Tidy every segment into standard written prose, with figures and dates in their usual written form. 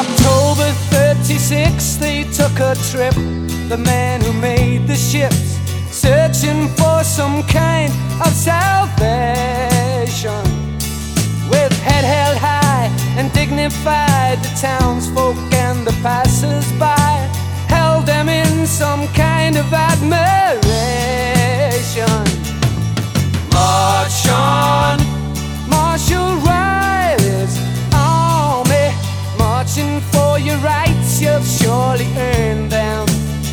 October 36, they took a trip. The man who made the ships, searching for some kind of salvation. With head held high and dignified, the townsfolk and the passers-by held them in some kind of admiration. March on, Marshal Riley's army, marching for your rights, you've surely earned them.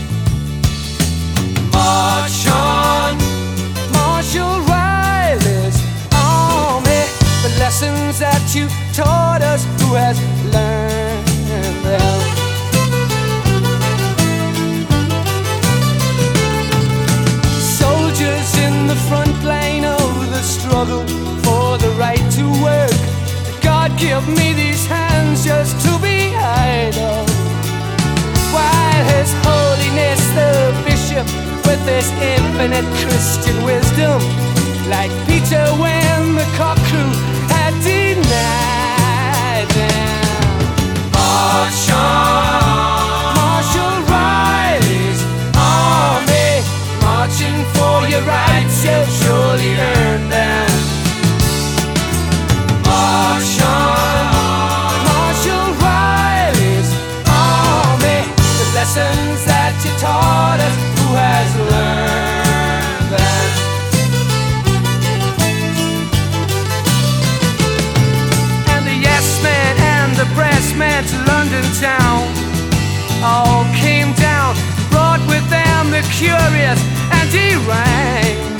March on, Marshal Riley's army, the lessons that you taught us, who has learned them? Soldiers in the front line of the struggle for the right to work. God give me these hands just to be idle, while His Holiness the Bishop, with his infinite Christian wisdom, like Peter when the cock crew had denied them. March on, Marshal Riley's army, marching for your rights, you've surely earned them. March on, Marshal Riley's army, the lessons that you taught us, who has learned them? And the yes man and the brass man to London town all came down, brought with them the curious, and he rang